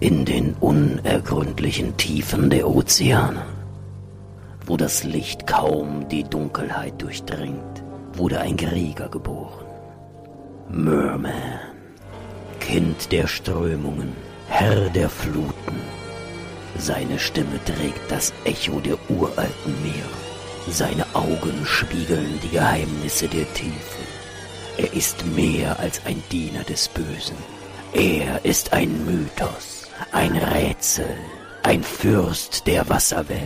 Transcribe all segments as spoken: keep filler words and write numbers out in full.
in den unergründlichen Tiefen der Ozeane, wo das Licht kaum die Dunkelheit durchdringt, wurde ein Krieger geboren. Merman, Kind der Strömungen, Herr der Fluten. Seine Stimme trägt das Echo der uralten Meere. Seine Augen spiegeln die Geheimnisse der Tiefe. Er ist mehr als ein Diener des Bösen. Er ist ein Mythos, ein Rätsel, ein Fürst der Wasserwelt.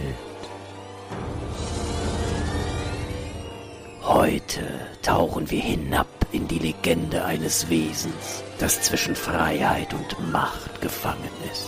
Heute tauchen wir hinab in die Legende eines Wesens, das zwischen Freiheit und Macht gefangen ist.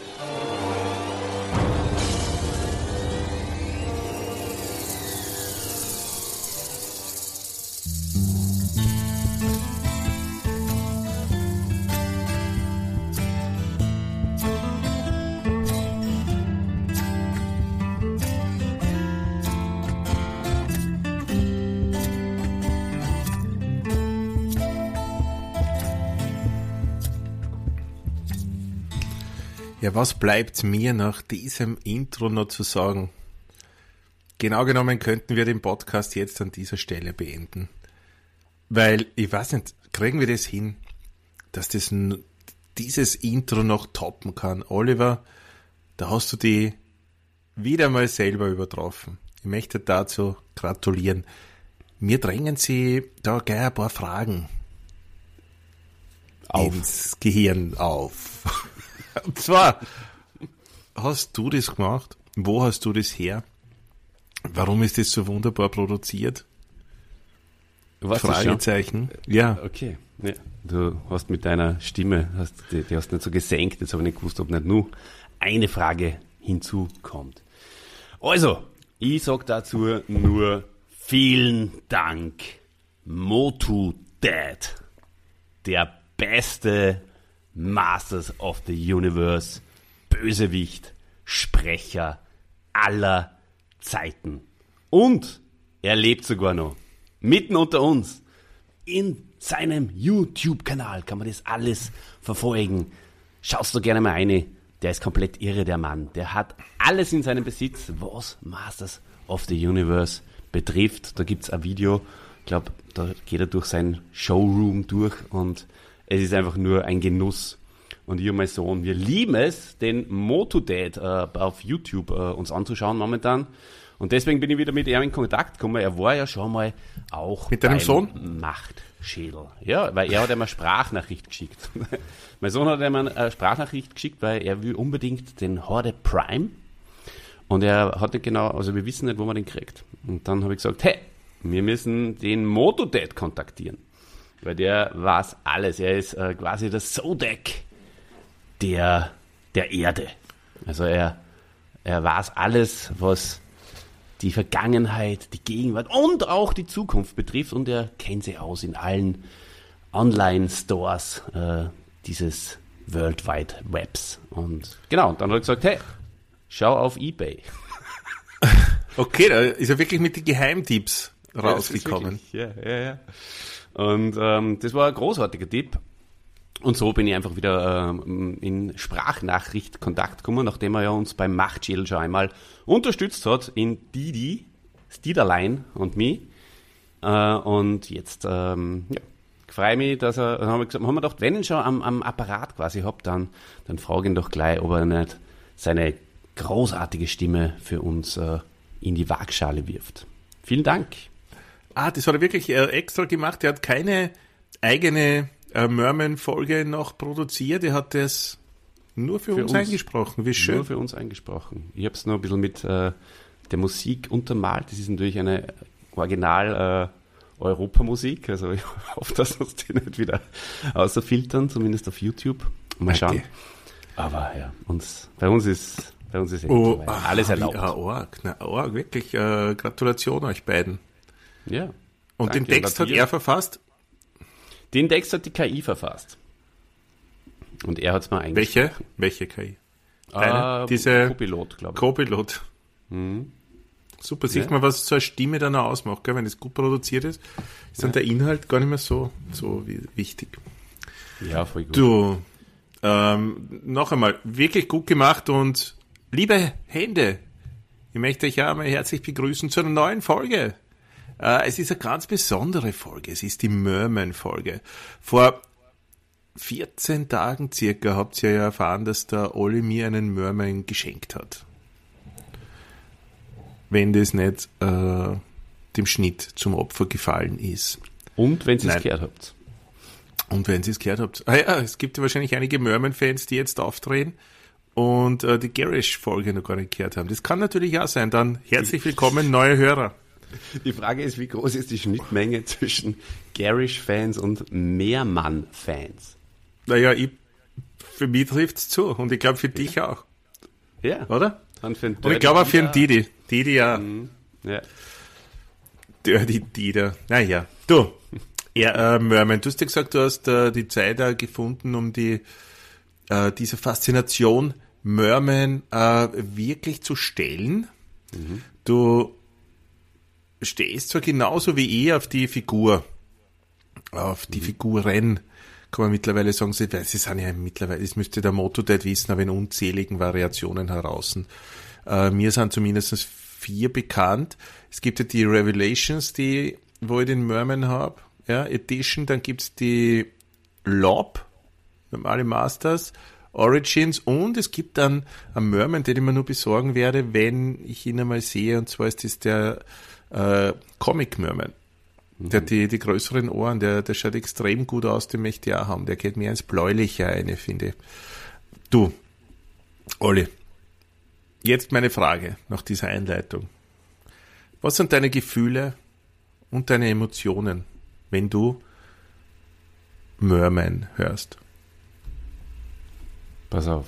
Ja, was bleibt mir nach diesem Intro noch zu sagen? Genau genommen könnten wir den Podcast jetzt an dieser Stelle beenden. Weil, ich weiß nicht, kriegen wir das hin, dass das dieses Intro noch toppen kann? Oliver, da hast du die wieder mal selber übertroffen. Ich möchte dazu gratulieren. Mir drängen sie da gleich ein paar Fragen auf. ins Gehirn auf. Und zwar, hast du das gemacht? Wo hast du das her? Warum ist das so wunderbar produziert? Was Fragezeichen. Ja. Okay. Ja. Du hast mit deiner Stimme, hast, die, die hast nicht so gesenkt, jetzt habe ich nicht gewusst, ob nicht nur eine Frage hinzukommt. Also, ich sag dazu nur vielen Dank, MotuDad, der beste Masters of the Universe, Bösewicht, Sprecher aller Zeiten. Und er lebt sogar noch, mitten unter uns. In seinem YouTube-Kanal kann man das alles verfolgen. Schaust du gerne mal rein. Der ist komplett irre, der Mann. Der hat alles in seinem Besitz, was Masters of the Universe betrifft. Da gibt es ein Video, ich glaube, da geht er durch sein Showroom durch und es ist einfach nur ein Genuss. Und ich und mein Sohn, wir lieben es, den MotuDad äh, auf YouTube äh, uns anzuschauen momentan. Und deswegen bin ich wieder mit ihm in Kontakt gekommen. Er war ja schon mal auch mit deinem Sohn? Machtschädel. Ja, weil er hat ihm eine Sprachnachricht geschickt. Mein Sohn hat ihm eine Sprachnachricht geschickt, weil er will unbedingt den Horde Prime. Und er hat nicht genau, also wir wissen nicht, wo man den kriegt. Und dann habe ich gesagt, hey, wir müssen den MotuDad kontaktieren. Weil der weiß alles. Er ist äh, quasi der Zodiac der, der Erde. Also er, er weiß alles, was die Vergangenheit, die Gegenwart und auch die Zukunft betrifft. Und er kennt sie aus in allen Online-Stores äh, dieses World Wide Webs. Und genau, und dann hat er gesagt, hey, schau auf eBay. Okay, da ist er wirklich mit den Geheimtipps rausgekommen. Ja, ja, ja. Und ähm, das war ein großartiger Tipp. Und so bin ich einfach wieder ähm, in Sprachnachricht Kontakt gekommen, nachdem er ja uns beim Machtschädel schon einmal unterstützt hat in Didi, Stiederlein und mich. Äh, und jetzt ähm, ja, freue mich, dass er, dann haben wir, gesagt, haben wir gedacht, wenn ich ihn schon am, am Apparat quasi habe, dann, dann frage ich ihn doch gleich, ob er nicht seine großartige Stimme für uns äh, in die Waagschale wirft. Vielen Dank. Ah, das hat er wirklich äh, extra gemacht. Er hat keine eigene äh, Merman-Folge noch produziert. Er hat das nur für, für uns, uns eingesprochen. Wie schön. Nur für uns eingesprochen. Ich habe es noch ein bisschen mit äh, der Musik untermalt. Das ist natürlich eine Original äh, Europamusik. Also ich hoffe, dass uns die nicht wieder außerfiltern, zumindest auf YouTube. Mal schauen. Okay. Aber ja, uns, bei uns ist bei uns ist oh, alles erlaubt. Ah, arg, na, arg, wirklich. Äh, Gratulation euch beiden. Ja. Und danke, den Text hat er verfasst? Den Text hat die K I verfasst. Und er hat es mal eingeschrieben. Welche? Welche K I? Deine? Uh, Diese Copilot, glaube ich. Copilot. Mhm. Super, sieht ja. man, was so eine Stimme dann auch ausmacht, gell? Wenn es gut produziert ist, ist dann ja. der Inhalt gar nicht mehr so, so wichtig. Ja, voll gut. Du, ähm, noch einmal, wirklich gut gemacht und liebe Hände, ich möchte euch ja einmal herzlich begrüßen zu einer neuen Folge. Äh, es ist eine ganz besondere Folge, es ist die Merman-Folge. Vor vierzehn Tagen circa habt ihr ja erfahren, dass der Olli mir einen Merman geschenkt hat. Wenn das nicht äh, dem Schnitt zum Opfer gefallen ist. Und wenn ihr es gehört habt. Und wenn ihr es gehört habt. Ah ja, es gibt ja wahrscheinlich einige Merman-Fans, die jetzt aufdrehen und äh, die Garish-Folge noch gar nicht gehört haben. Das kann natürlich auch sein. Dann herzlich willkommen, neue Hörer. Die Frage ist, wie groß ist die Schnittmenge zwischen Garish-Fans und Mehrmann-Fans? Naja, ich, für mich trifft es zu. Und ich glaube für dich auch. Ja. Oder? Und, für und ich glaube auch für den Didi. Didi ja. Mhm. Ja. Dirty Dieter. Naja. Du, ja, äh, Merman, du hast ja gesagt, du hast äh, die Zeit äh, gefunden, um die äh, diese Faszination Merman äh, wirklich zu stellen. Mhm. Du stehst zwar genauso wie ich auf die Figur, auf die mhm. Figuren, kann man mittlerweile sagen, sie, sie sind ja mittlerweile, das müsste der Motto-Dad wissen, aber in unzähligen Variationen heraus. Äh, mir sind zumindest vier bekannt. Es gibt ja die Revelations, die, wo ich den Merman habe, ja, Edition, dann gibt's die Lob, normale Masters, Origins und es gibt dann einen Merman, den ich mir nur besorgen werde, wenn ich ihn einmal sehe, und zwar ist das der äh, Comic Merman. Mhm. Der hat die, die größeren Ohren, der, der schaut extrem gut aus, den möchte ich auch haben. Der geht mehr ins Bläuliche eine, finde ich. Du, Olli, jetzt meine Frage nach dieser Einleitung. Was sind deine Gefühle und deine Emotionen, wenn du Merman hörst? Pass auf.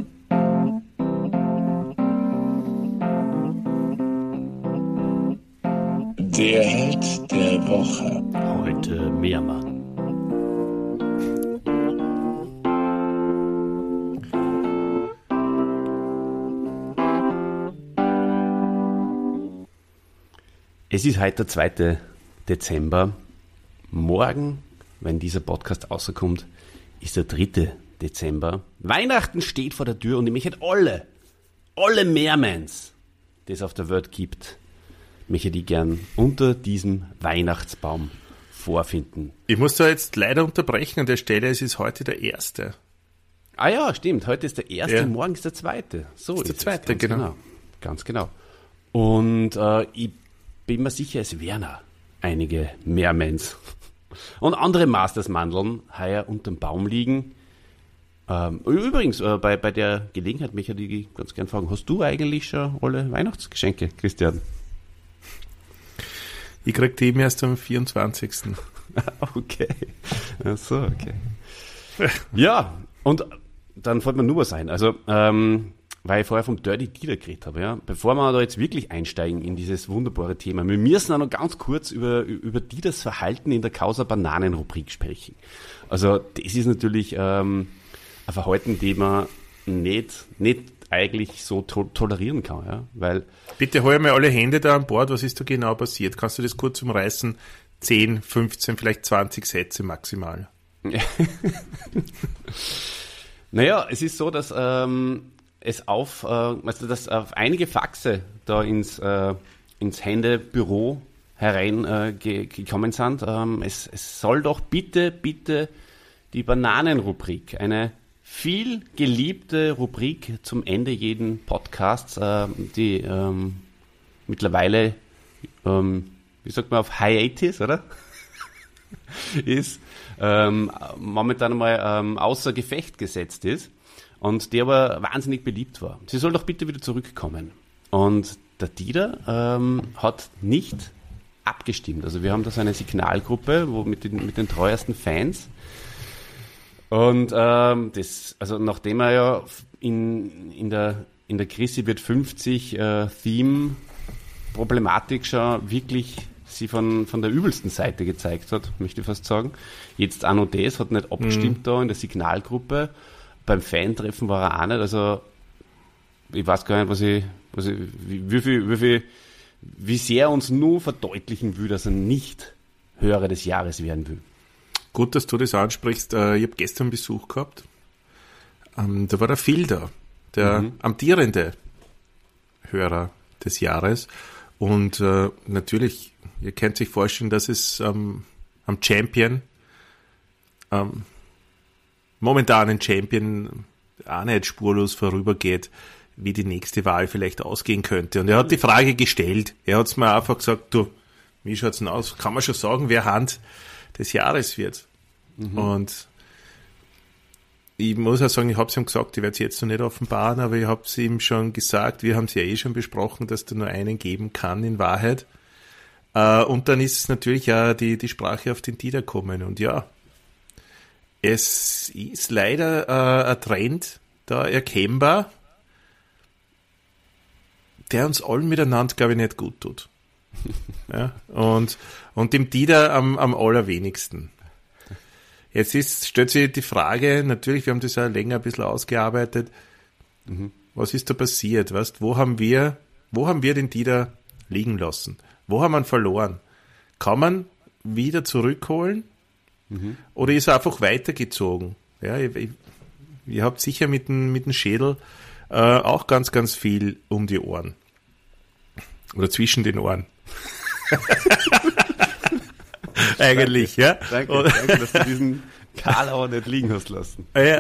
Der Held der Woche. Heute Mehrmann. Es ist heute der zweite Dezember. Morgen, wenn dieser Podcast rauskommt, ist der dritte Dezember. Weihnachten steht vor der Tür und ich möchte alle, alle Mermans, die es auf der Welt gibt, möchte die gern unter diesem Weihnachtsbaum vorfinden. Ich muss da jetzt leider unterbrechen an der Stelle, es ist heute der erste. Ah ja, stimmt, heute ist der erste, ja. Morgen ist der zweite. So ist, ist der zweite, ganz genau. genau. Ganz genau. Und äh, ich bin mir sicher, es wären auch einige Mermans und andere Masters-Mandeln heuer unterm Baum liegen. Ähm, übrigens, äh, bei, bei der Gelegenheit möchte ich dich ganz gern fragen, hast du eigentlich schon alle Weihnachtsgeschenke, Christian? Ich krieg die eben erst am vierundzwanzigsten Okay. Ach so, okay. Ja, und dann fällt mir nur was ein. Also, ähm, weil ich vorher vom Dirty Dieter geredet habe, ja. Bevor wir da jetzt wirklich einsteigen in dieses wunderbare Thema, wir müssen auch noch ganz kurz über, über Dieters Verhalten in der Causa Bananen-Rubrik sprechen. Also, das ist natürlich ähm, ein Verhalten, das man nicht, nicht eigentlich so to- tolerieren kann, ja. Weil bitte hol mal alle Hände da an Bord, was ist da genau passiert? Kannst du das kurz umreißen? zehn, fünfzehn, vielleicht zwanzig Sätze maximal. Naja, es ist so, dass ähm, es auf, äh, also dass auf einige Faxe da ins, äh, ins Händebüro herein äh, ge- gekommen sind. Ähm, es, es soll doch bitte, bitte die Bananenrubrik, eine viel geliebte Rubrik zum Ende jeden Podcasts, äh, die ähm, mittlerweile, ähm, wie sagt man, auf Hiatus, oder? ist, ähm, momentan einmal ähm, außer Gefecht gesetzt ist und der aber wahnsinnig beliebt war. Sie soll doch bitte wieder zurückkommen. Und der Dieter ähm, hat nicht abgestimmt. Also wir haben da so eine Signalgruppe, wo mit den, mit den treuesten Fans. Und ähm, das, also nachdem er ja in, in der in der Chrissy wird fünfzig äh, Theme Problematik schon wirklich sie von, von der übelsten Seite gezeigt hat, möchte ich fast sagen. Jetzt auch noch das, hat nicht abgestimmt mhm. da in der Signalgruppe. Beim Fan-Treffen war er auch nicht, also ich weiß gar nicht, was ich, was ich wie, wie viel, wie viel, wie sehr uns nur verdeutlichen will, dass er nicht Hörer des Jahres werden will. Gut, dass du das ansprichst. Ich habe gestern Besuch gehabt ähm, da war der Phil da, der mhm. amtierende Hörer des Jahres. Und äh, natürlich, ihr könnt sich vorstellen, dass es ähm, am Champion, ähm, momentanen Champion, auch nicht spurlos vorübergeht, wie die nächste Wahl vielleicht ausgehen könnte. Und er hat die Frage gestellt. Er hat es mir einfach gesagt, du, wie schaut's denn aus? Kann man schon sagen, wer Hand des Jahres wird? Mhm. Und ich muss auch sagen, ich habe es ihm gesagt, ich werde es jetzt noch nicht offenbaren, aber ich habe es ihm schon gesagt, wir haben es ja eh schon besprochen, dass da nur einen geben kann in Wahrheit. Äh, und dann ist natürlich auch die, die Sprache auf den Dieter kommen. Und ja, es ist leider äh, ein Trend da erkennbar, der uns allen miteinander, glaube ich, nicht gut tut. Ja, und, und dem Dieter am, am allerwenigsten. Jetzt ist, stellt sich die Frage, natürlich, wir haben das ja länger ein bisschen ausgearbeitet, mhm. was ist da passiert? Weißt, wo haben wir, wo haben wir den Dieter liegen lassen? Wo haben wir ihn verloren? Kann man wieder zurückholen? Mhm. Oder ist er einfach weitergezogen? Ja, ihr, ihr, ihr habt sicher mit dem, mit dem Schädel äh, auch ganz, ganz viel um die Ohren. Oder zwischen den Ohren. Eigentlich, danke, ja. Danke, danke, dass du diesen Karlauer nicht liegen hast lassen. Ja.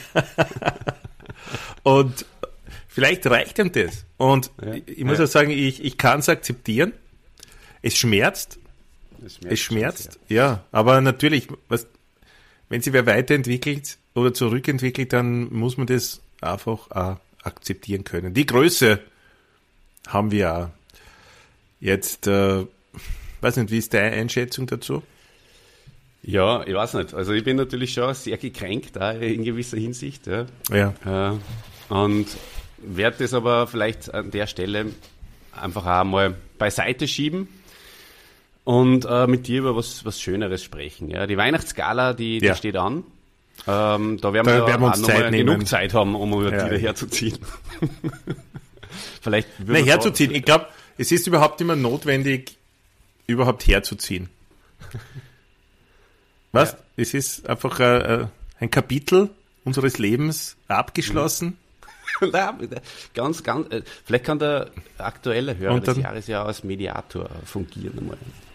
Und vielleicht reicht ihm das. Und ja, ich, ich muss ja. auch sagen, ich, ich kann es akzeptieren. Es schmerzt. Es schmerzt, es schmerzt ja. ja. Aber natürlich, was, wenn sich wer weiterentwickelt oder zurückentwickelt, dann muss man das einfach auch akzeptieren können. Die Größe haben wir auch. Jetzt, äh, weiß nicht, wie ist deine Einschätzung dazu? Ja, ich weiß nicht. Also ich bin natürlich schon sehr gekränkt, auch in gewisser Hinsicht. Ja. ja. Äh, und werde das aber vielleicht an der Stelle einfach auch mal beiseite schieben und äh, mit dir über was, was Schöneres sprechen. Ja. Die Weihnachtsgala, die, die ja. steht an. Ähm, da werden da wir, werden wir auch uns noch Zeit mal nehmen. genug Zeit haben, um über ja. die herzuziehen. Vielleicht Nein, herzuziehen. Ich glaube, es ist überhaupt immer notwendig, überhaupt herzuziehen. Was? Ja. Es ist einfach äh, ein Kapitel unseres Lebens abgeschlossen. ganz, ganz, äh, vielleicht kann der aktuelle Hörer dann, des Jahres ja als Mediator fungieren. Einmal.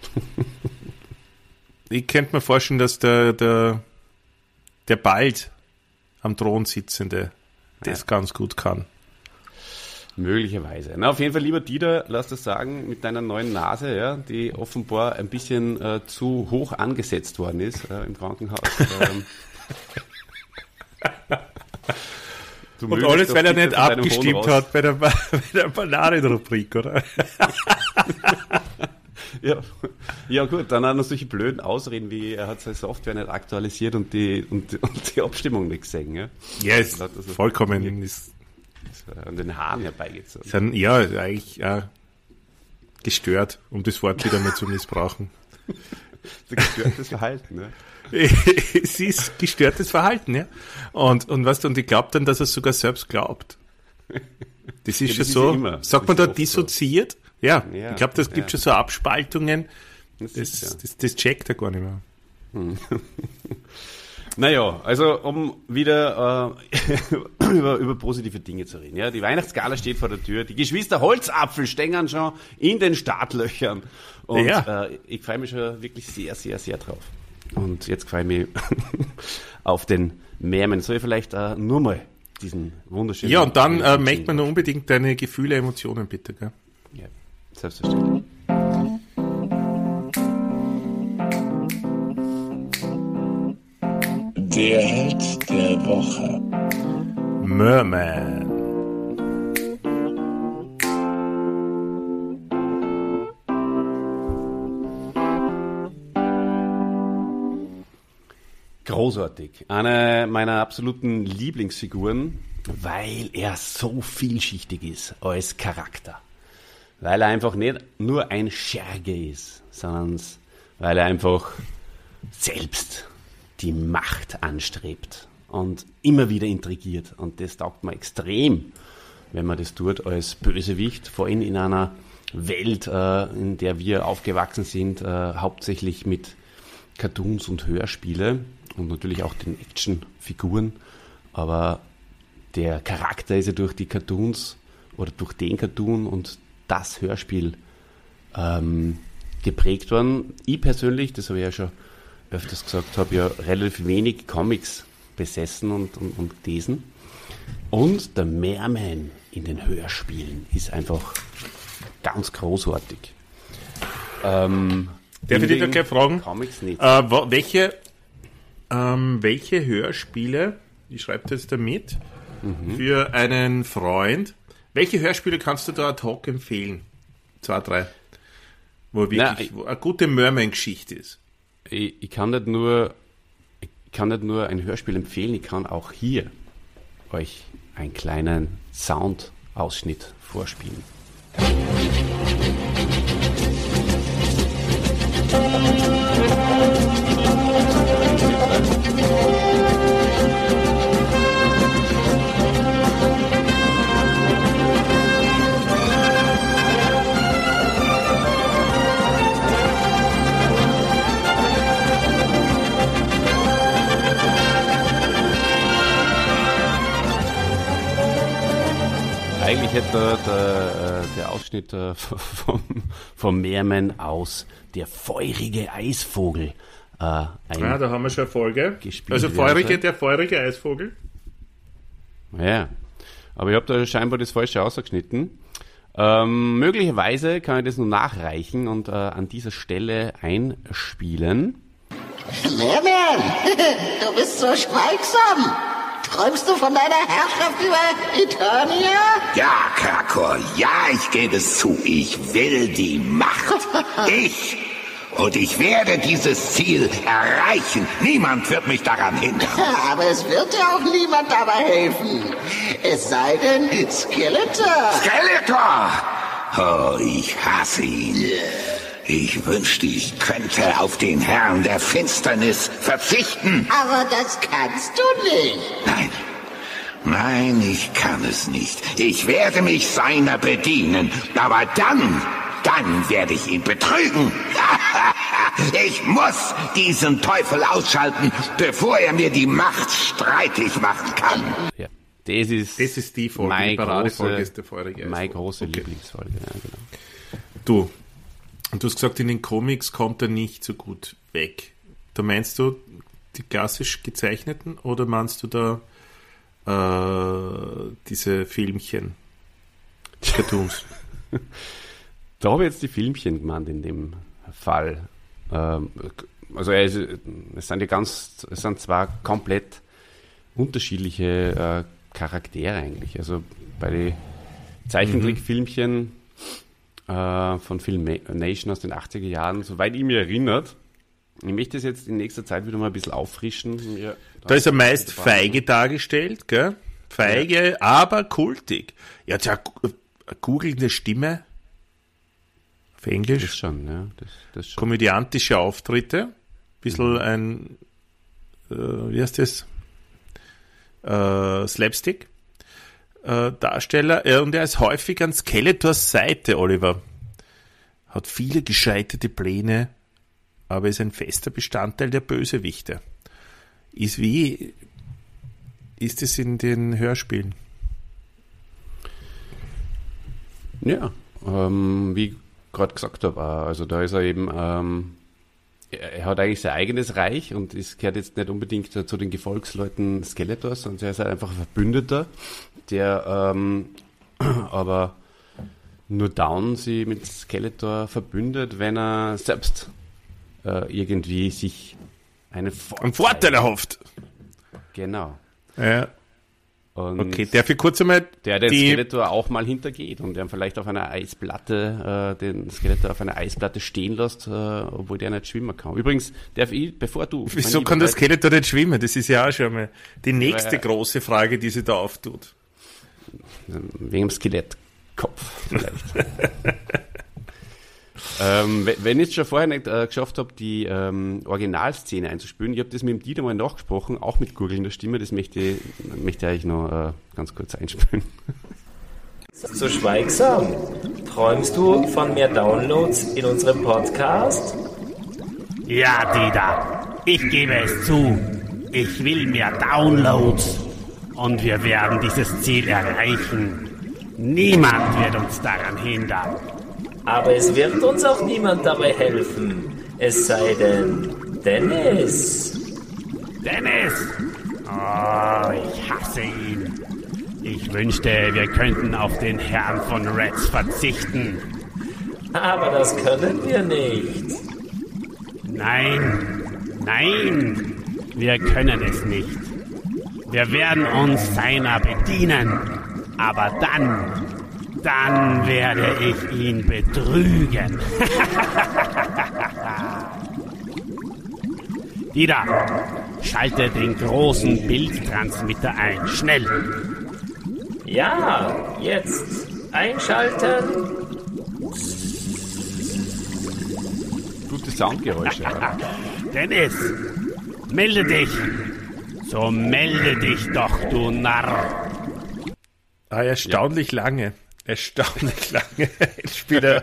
Ich könnte mir vorstellen, dass der, der, der bald am Thron sitzende das ja. ganz gut kann. Möglicherweise. Na, auf jeden Fall, lieber Dieter, lass das sagen, mit deiner neuen Nase, ja, die offenbar ein bisschen äh, zu hoch angesetzt worden ist äh, im Krankenhaus. ähm, Und alles, weil er nicht abgestimmt hat bei der, bei der Bananen-Rubrik, oder? ja. ja gut, dann auch noch solche blöden Ausreden wie, er hat seine Software nicht aktualisiert und die, und, und die Abstimmung nicht gesehen. Ja, ja ist also, vollkommen... Ist, an den Haaren herbeigezogen. Sind, ja, eigentlich äh, gestört, um das Wort wieder mal zu missbrauchen. Gestörtes Verhalten, ne? Es ist gestörtes Verhalten, ja. Und, und weißt du, und ich glaube dann, dass er es sogar selbst glaubt. Das ist ja, schon das so, ist ja sagt man da dissoziiert? So. Ja, ja, ich glaube, das gibt ja. schon so Abspaltungen, das, das, ja. das, das checkt er gar nicht mehr. Hm. Naja, also um wieder äh, über, über positive Dinge zu reden. Ja, die Weihnachtsgala steht vor der Tür, die Geschwister Holzapfel stängern schon in den Startlöchern. Und ja. äh, ich freue mich schon wirklich sehr, sehr, sehr drauf. Und jetzt freue ich mich auf den Mehrmen. Soll ich vielleicht äh, nur mal diesen wunderschönen... Ja, und dann äh, merkt man nur unbedingt deine Gefühle, Emotionen, bitte, gell? Ja, selbstverständlich. Der Held der Woche. Merman. Großartig. Eine meiner absoluten Lieblingsfiguren, weil er so vielschichtig ist als Charakter. Weil er einfach nicht nur ein Scherge ist, sondern weil er einfach selbst die Macht anstrebt und immer wieder intrigiert. Und das taugt mir extrem, wenn man das tut als Bösewicht, vor allem in einer Welt, äh, in der wir aufgewachsen sind, äh, hauptsächlich mit Cartoons und Hörspiele und natürlich auch den Actionfiguren. Aber der Charakter ist ja durch die Cartoons oder durch den Cartoon und das Hörspiel ähm, geprägt worden. Ich persönlich, das habe ich ja schon öfters gesagt, habe ja relativ wenig Comics besessen und, und, und gelesen. Und der Merman in den Hörspielen ist einfach ganz großartig. Ähm, Darf ich dich da gleich fragen? Comics nicht. Äh, wo, welche, ähm, welche Hörspiele, ich schreibe das da mit, mhm. für einen Freund, welche Hörspiele kannst du da ad hoc empfehlen? Zwei, drei. Wo wirklich Na, ich, wo eine gute Merman-Geschichte ist. Ich, ich kann nicht nur ich kann nicht nur ein Hörspiel empfehlen, ich kann auch hier euch einen kleinen Soundausschnitt vorspielen. Eigentlich hätte der, der, der Ausschnitt vom, vom Merman aus Der feurige Eisvogel äh, ein Ja, da haben wir schon eine Folge. gespielt Also werden feurige, soll. der feurige Eisvogel. Ja, aber ich habe da scheinbar das Falsche ausgeschnitten. Ähm, möglicherweise kann ich das nur nachreichen und äh, an dieser Stelle einspielen. Merman, du bist so schweigsam. Träumst du von deiner Herrschaft über Eternia? Ja, Krakor, ja, ich gebe es zu. Ich will die Macht. Ich. Und ich werde dieses Ziel erreichen. Niemand wird mich daran hindern. Aber es wird dir auch niemand dabei helfen. Es sei denn, Skeletor. Skeletor! Oh, ich hasse ihn. Ich wünschte, ich könnte auf den Herrn der Finsternis verzichten. Aber das kannst du nicht. Nein, nein, ich kann es nicht. Ich werde mich seiner bedienen. Aber dann, dann werde ich ihn betrügen. Ich muss diesen Teufel ausschalten, bevor er mir die Macht streitig machen kann. Ja, das ist, Das ist die Folge, meine die Paradefolge große, ist der feurige meine Eisvogel. große Okay. Lieblingsfolge. Ja, genau. Du, und du hast gesagt, in den Comics kommt er nicht so gut weg. Da meinst du die klassisch gezeichneten oder meinst du da äh, diese Filmchen, die Cartoons? Da habe ich jetzt die Filmchen gemeint in dem Fall. Ähm, also es, es sind ja ganz, es sind zwar komplett unterschiedliche äh, Charaktere eigentlich. Also bei den Zeichentrickfilmchen äh, von Filmation aus den achtziger Jahren, soweit ich mich erinnert, ich möchte das jetzt in nächster Zeit wieder mal ein bisschen auffrischen. Mir Da ist er meist feige dargestellt, gell? Feige, ja. aber kultig. Er hat ja eine googelnde Stimme. Auf Englisch. Das schon, ja. Das, das schon. Komödiantische Auftritte. Bisschen mhm. ein, äh, wie heißt das? Äh, Slapstick. Äh, Darsteller. Äh, und er ist häufig an Skeletors Seite, Oliver. Hat viele gescheiterte Pläne, aber ist ein fester Bestandteil der Bösewichte. Ist wie, ist es in den Hörspielen? Ja, ähm, wie ich gerade gesagt habe, also da ist er eben, ähm, er, er hat eigentlich sein eigenes Reich und es gehört jetzt nicht unbedingt zu den Gefolgsleuten Skeletors, sondern er ist halt einfach ein Verbündeter, der ähm, aber nur Down sie mit Skeletor verbündet, wenn er selbst äh, irgendwie sich einen Vorteil, Einen Vorteil erhofft. Genau. Ja. Und Okay, darf ich kurz einmal der den die... Skeletor auch mal hintergeht und der vielleicht auf einer Eisplatte, äh, den Skeletor auf einer Eisplatte stehen lässt, äh, obwohl der nicht schwimmen kann. Übrigens, darf ich, bevor du... Wieso kann der Skeletor nicht schwimmen? Das ist ja auch schon mal die nächste Weil, große Frage, die sich da auftut. Wegen dem Skelettkopf vielleicht. ähm, wenn ich es schon vorher nicht äh, geschafft habe, die ähm, Originalszene einzuspielen, ich habe das mit dem Dieter mal nachgesprochen, auch mit gurgelnder Stimme, das möchte ich, möchte ich eigentlich noch äh, ganz kurz einspielen. So schweigsam. Träumst du von mehr Downloads in unserem Podcast? Ja, Dieter, ich gebe es zu. Ich will mehr Downloads. Und wir werden dieses Ziel erreichen. Niemand wird uns daran hindern. Aber es wird uns auch niemand dabei helfen. Es sei denn, Dennis. Dennis! Oh, ich hasse ihn. Ich wünschte, wir könnten auf den Herrn von Reds verzichten. Aber das können wir nicht. Nein, nein, wir können es nicht. Wir werden uns seiner bedienen. Aber dann, dann werde ich ihn betrügen. Ida, schalte den großen Bildtransmitter ein. Schnell! Ja, jetzt einschalten. Gute Soundgeräusche. Dennis, melde dich. So melde dich doch, du Narr. Ah, erstaunlich ja. lange. Erstaunlich lange Spieler.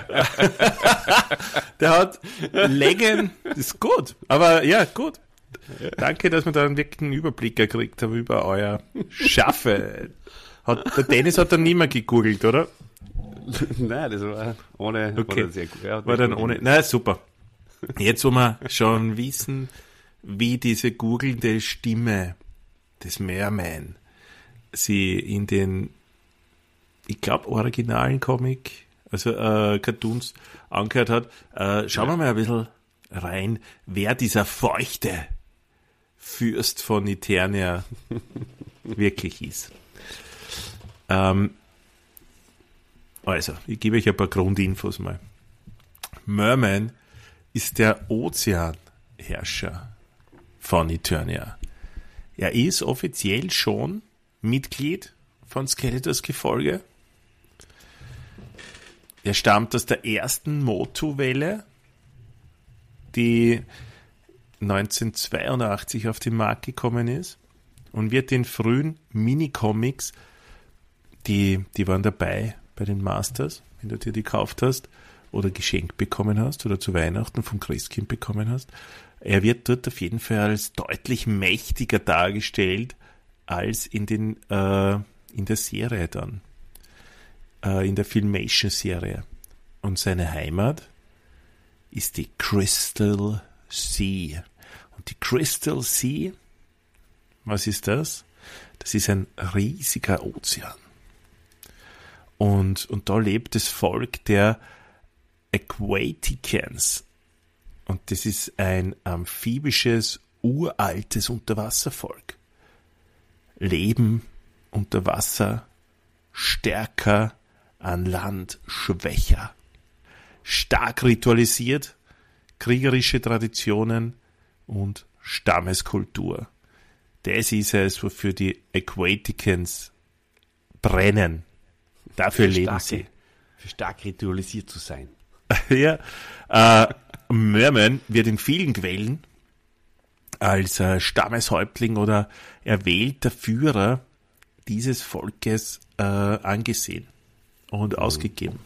Der hat Längen, das ist gut. Aber ja, gut. Danke, dass wir da einen wirklichen Überblick gekriegt haben über euer Schaffe. Hat, der Dennis hat dann nicht mehr gegoogelt, oder? Nein, das war ohne. Okay. War sehr gut. Ja, war dann ohne. Na super. Jetzt, wo wir schon wissen, wie diese googelnde Stimme des Merman sie in den, ich glaube, originalen Comic, also äh, Cartoons angehört hat, äh, schauen wir mal ein bisschen rein, wer dieser feuchte Fürst von Eternia wirklich ist. Ähm, also, ich gebe euch ein paar Grundinfos mal. Merman ist der Ozeanherrscher von Eternia. Er ist offiziell schon Mitglied von Skeletors Gefolge. Er stammt aus der ersten Motu-Welle, die neunzehnhundertzweiundachtzig auf den Markt gekommen ist und wird in frühen Minicomics, die, die waren dabei bei den Masters, wenn du dir die gekauft hast oder geschenkt bekommen hast oder zu Weihnachten vom Christkind bekommen hast. Er wird dort auf jeden Fall als deutlich mächtiger dargestellt als in den äh, in der Serie dann, äh, in der Filmation-Serie. Und seine Heimat ist die Crystal Sea. Und die Crystal Sea, was ist das? Das ist ein riesiger Ozean. Und, und da lebt das Volk der Aquaticans. Und das ist ein amphibisches, uraltes Unterwasservolk. Leben unter Wasser, stärker, an Land schwächer. Stark ritualisiert, kriegerische Traditionen und Stammeskultur. Das ist es, wofür die Aquaticans brennen. Dafür leben stark, sie. Für stark ritualisiert zu sein. Ja, äh, Merman wird in vielen Quellen als äh, Stammeshäuptling oder erwählter Führer dieses Volkes äh, angesehen und mhm. ausgegeben.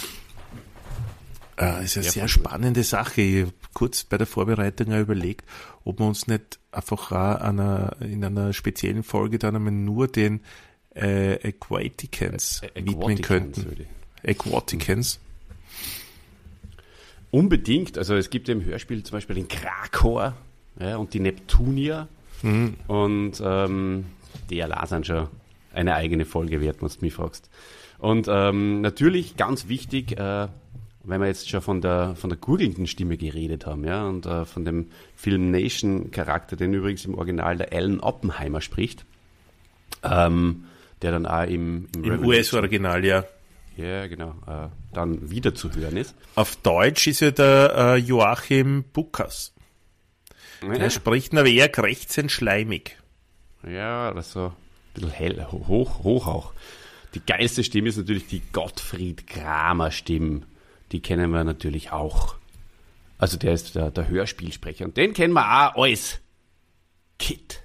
Äh, ist eine ja, sehr spannende Sache. Ich habe kurz bei der Vorbereitung auch überlegt, ob wir uns nicht einfach auch einer, in einer speziellen Folge dann einmal nur den äh, Aquaticans äh, widmen könnten. Aquaticans. Unbedingt. Also es gibt im Hörspiel zum Beispiel den Krakor, ja, und die Neptunier. Mhm. Und ähm, die allein sind schon eine eigene Folge wert, wenn du mich fragst. Und ähm, natürlich ganz wichtig, äh, wenn wir jetzt schon von der von der gurgelnden Stimme geredet haben, ja, und äh, von dem Filmation-Charakter, den übrigens im Original der Alan Oppenheimer spricht, ähm, der dann auch im, im, Im U S-Original, ja. Ja, genau, äh, dann wieder zu hören ist. Auf Deutsch ist ja der äh, Joachim Bukas. Ja. Der spricht aber eher krächzend schleimig. Ja, das so ein bisschen hell, hoch, hoch auch. Die geilste Stimme ist natürlich die Gottfried Kramer Stimme. Die kennen wir natürlich auch. Also der ist der, der Hörspielsprecher. Und den kennen wir auch als Kid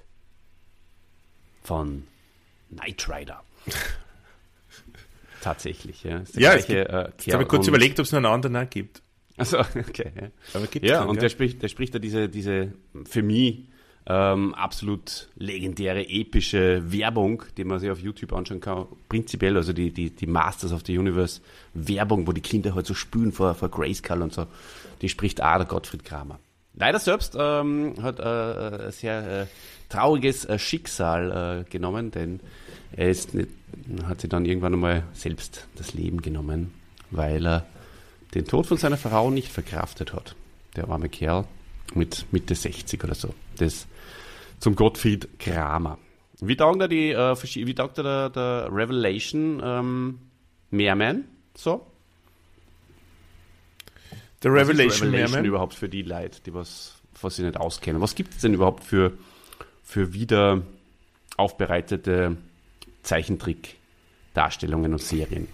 von Knight Rider. Tatsächlich, ja. Ist ja, gleiche, ich, äh, ich habe kurz überlegt, ob es noch einen anderen auch gibt. Achso, okay. Ja, Aber gibt's ja dann, und ja. der spricht, der spricht da diese, diese für mich Ähm, absolut legendäre, epische Werbung, die man sich auf YouTube anschauen kann. Prinzipiell, also die, die, die Masters of the Universe Werbung, wo die Kinder halt so spülen vor, vor Grayskull und so, die spricht auch der Gottfried Kramer. Leider selbst ähm, hat äh, ein sehr äh, trauriges äh, Schicksal äh, genommen, denn er ist nicht, hat sich dann irgendwann einmal selbst das Leben genommen, weil er den Tod von seiner Frau nicht verkraftet hat. Der arme Kerl mit Mitte sechzig oder so. Das zum Gottfried Kramer. Wie taugt er die, äh, wie taugt er der, der Revelation ähm, Merman? So? Der Revelation, Revelation Merman? Überhaupt für die Leute, die was, was sie nicht auskennen. Was gibt es denn überhaupt für, für wieder aufbereitete Zeichentrick-Darstellungen und Serien?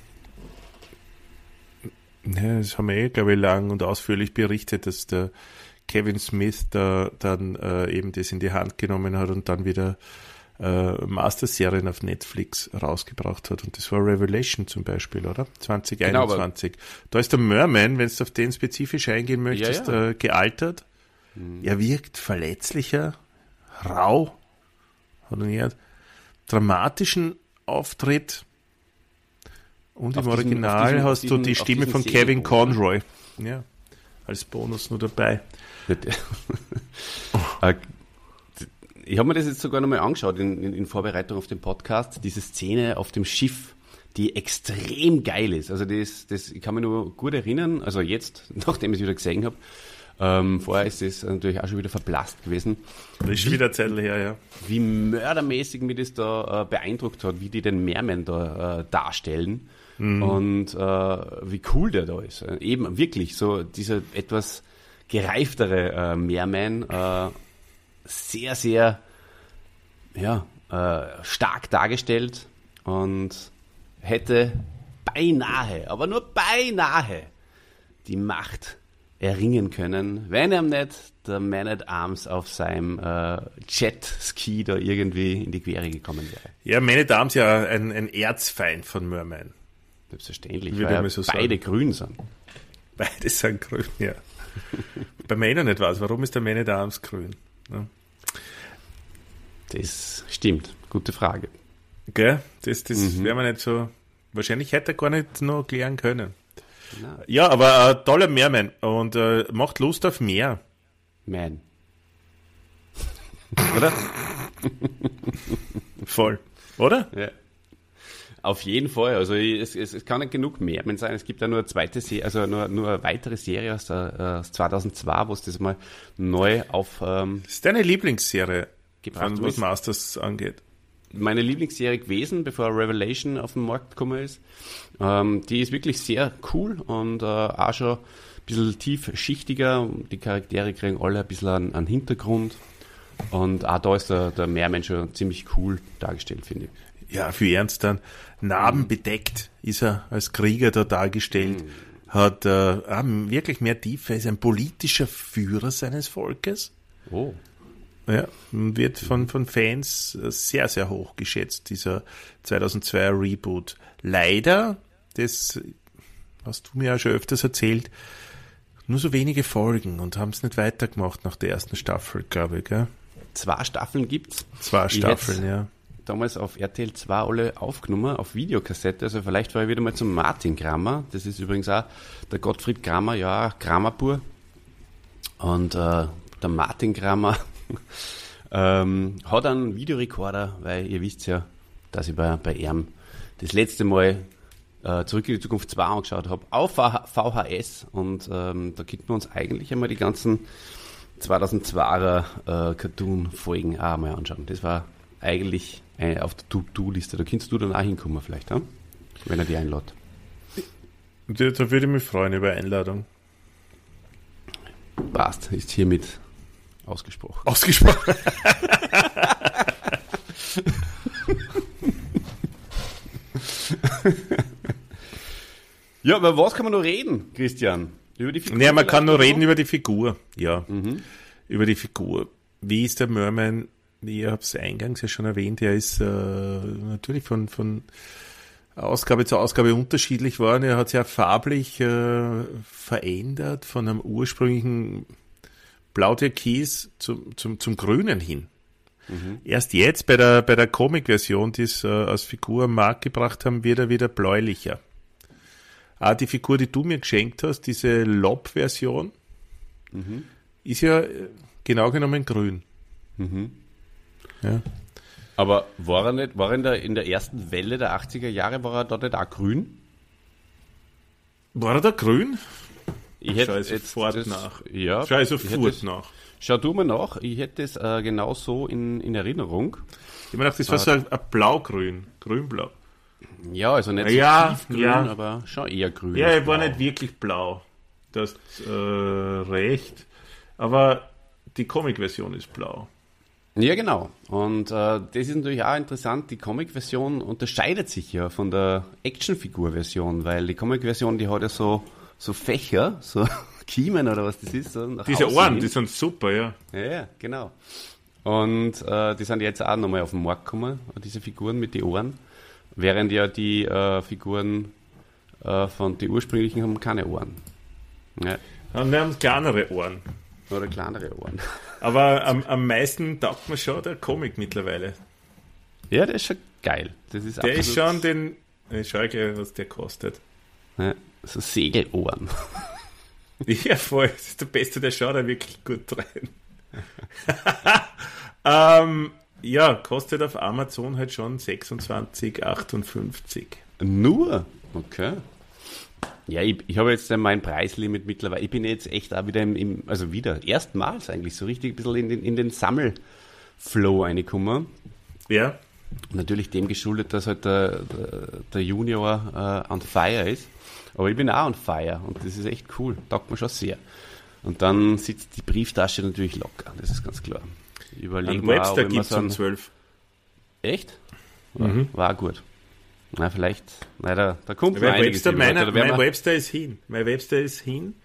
Ja, das haben wir eh, glaube ich, lang und ausführlich berichtet, dass der Kevin Smith da dann äh, eben das in die Hand genommen hat und dann wieder äh, Master-Serien auf Netflix rausgebracht hat. Und das war Revelation zum Beispiel, oder? zwanzig einundzwanzig. Genau, da ist der Merman, wenn du auf den spezifisch eingehen möchtest, ja, ja. Äh, gealtert. Mhm. Er wirkt verletzlicher, rau, hat einen dramatischen Auftritt. Und auf im diesen, Original diesen, hast diesen, du die Stimme von Kevin Conroy. Ja, als Bonus nur dabei. Ich habe mir das jetzt sogar nochmal angeschaut in, in, in Vorbereitung auf den Podcast, diese Szene auf dem Schiff, die extrem geil ist. Also das, das, ich kann mich nur gut erinnern, also jetzt, nachdem ich es wieder gesehen habe, ähm, vorher ist es natürlich auch schon wieder verblasst gewesen. Das ist schon wieder eine Zeit her, ja. Wie mördermäßig mich das da äh, beeindruckt hat, wie die den Merman da äh, darstellen. Mhm. Und äh, wie cool der da ist. Eben wirklich so dieser etwas gereiftere äh, Merman, äh, sehr, sehr ja, äh, stark dargestellt und hätte beinahe, aber nur beinahe die Macht erringen können, wenn er nicht der Man-at-Arms auf seinem äh, Jetski da irgendwie in die Quere gekommen wäre. Ja, Man-at-Arms ja ein, ein Erzfeind von Merman. Selbstverständlich, weil ja so beide sagen. Grün sind. Beide sind grün, ja. Bei mir noch nicht weiß, warum ist der Man-at-Arms grün? Ja. Das stimmt, gute Frage. Gell? Das, das mhm. werden wir nicht so, wahrscheinlich hätte er gar nicht noch klären können. Nein. Ja, aber äh, toller Merman und äh, macht Lust auf mehr. Man. Oder? Voll. Oder? Ja. Auf jeden Fall. Also es, es, es kann nicht genug Merman sein. Es gibt ja nur eine zweite Serie, also nur, nur eine weitere Serie aus, der, aus zweitausendzwei, wo es das mal neu auf ähm, das ist deine Lieblingsserie, gebracht was Masters angeht? Meine Lieblingsserie gewesen, bevor Revelation auf den Markt gekommen ist. Ähm, die ist wirklich sehr cool und äh, auch schon ein bisschen tiefschichtiger. Die Charaktere kriegen alle ein bisschen einen, einen Hintergrund. Und auch da ist der, der Merman schon ziemlich cool dargestellt, finde ich. Ja, für Ernst dann. Narbenbedeckt ist er als Krieger da dargestellt. Mhm. Hat äh, wirklich mehr Tiefe. Er ist ein politischer Führer seines Volkes. Oh. Ja, wird von, von Fans sehr, sehr hoch geschätzt, dieser zweitausendzweier Reboot. Leider, das hast du mir ja schon öfters erzählt, nur so wenige Folgen und haben es nicht weitergemacht nach der ersten Staffel, glaube ich, gell? Zwei Staffeln gibt's. Zwei Staffeln, ja. Damals auf R T L zwei alle aufgenommen, auf Videokassette, also vielleicht war ich wieder mal zum Martin Kramer, das ist übrigens auch der Gottfried Kramer, ja, Kramer pur. Und äh, der Martin Kramer ähm, hat einen Videorekorder, weil ihr wisst ja, dass ich bei, bei ihm das letzte Mal äh, Zurück in die Zukunft zwei angeschaut habe, auf V H S und ähm, da könnten wir uns eigentlich einmal die ganzen zweitausendzweier äh, Cartoon-Folgen auch mal anschauen. Das war eigentlich äh, auf der To-Do-Liste. Da kannst du dann auch hinkommen vielleicht, ja? Wenn er die einlädt. Da, da würde ich mich freuen über Einladung. Passt, ist hiermit ausgesprochen. Ausgesprochen. Ja, aber was kann man noch reden, Christian? Über die Figur? Ja, man kann nur reden über die Figur. Ja, mhm. über die Figur. Wie ist der Merman? Ich habe es eingangs ja schon erwähnt. Er ist äh, natürlich von, von Ausgabe zu Ausgabe unterschiedlich worden. Er hat sich ja farblich äh, verändert von einem ursprünglichen Blau-Türkis zum, zum, zum Grünen hin. Mhm. Erst jetzt bei der, bei der Comic-Version, die es äh, als Figur am Markt gebracht haben, wird er wieder bläulicher. Ah, die Figur, die du mir geschenkt hast, diese Lob-Version, mhm. ist ja genau genommen grün. Mhm. Ja. Aber war er nicht, war er in der, in der ersten Welle der achtziger Jahre, war er dort nicht auch grün? War er da grün? Ich hätte Schau ich jetzt sofort das, nach. Ja, Schau ich sofort das, nach. Schau du mal nach, ich hätte es äh, genau so in, in Erinnerung. Ich meine, das war so ein, ein Blau-Grün, Grün-Blau. Ja, also nicht so ja, tiefgrün, ja. aber schon eher grün. Ja, er war nicht wirklich blau. Du hast äh, recht. Aber die Comic-Version ist blau. Ja, genau. Und äh, das ist natürlich auch interessant. Die Comic-Version unterscheidet sich ja von der Actionfigur-Version, weil die Comic-Version, die hat ja so, so Fächer, so Kiemen oder was das ist. So nach Diese außen Ohren, hin. die sind super, ja. Ja, ja, genau. Und äh, die sind jetzt auch nochmal auf den Markt gekommen, diese Figuren mit den Ohren. Während ja die äh, Figuren äh, von den ursprünglichen haben keine Ohren. Ja. Und wir haben kleinere Ohren. Oder kleinere Ohren. Aber am, am meisten taugt mir schon der Comic mittlerweile. Ja, der ist schon geil. Das ist der ist schon den... Ich schau gleich, was der kostet. Ja, so Segelohren. Ja, voll. Das ist der Beste, der schaut da wirklich gut rein. ähm, ja, kostet auf Amazon halt schon sechsundzwanzig achtundfünfzig. Nur? Okay. Ja, ich, ich habe jetzt mein Preislimit mittlerweile. Ich bin jetzt echt auch wieder im, im also wieder, erstmals eigentlich so richtig ein bisschen in den, in den Sammelflow reingekommen. Ja. Natürlich dem geschuldet, dass halt der, der, der Junior äh, on fire ist. Aber ich bin auch on fire und das ist echt cool. Taugt mir schon sehr. Und dann sitzt die Brieftasche natürlich locker, das ist ganz klar. Überlegen wir auch, Webster gibt es um zwölf. Echt? War, mhm. war gut. Na, vielleicht, na, da, da kommt ja, noch einiges. Webster, meine, da mein wir, Webster ist hin. Mein Webster ist hin.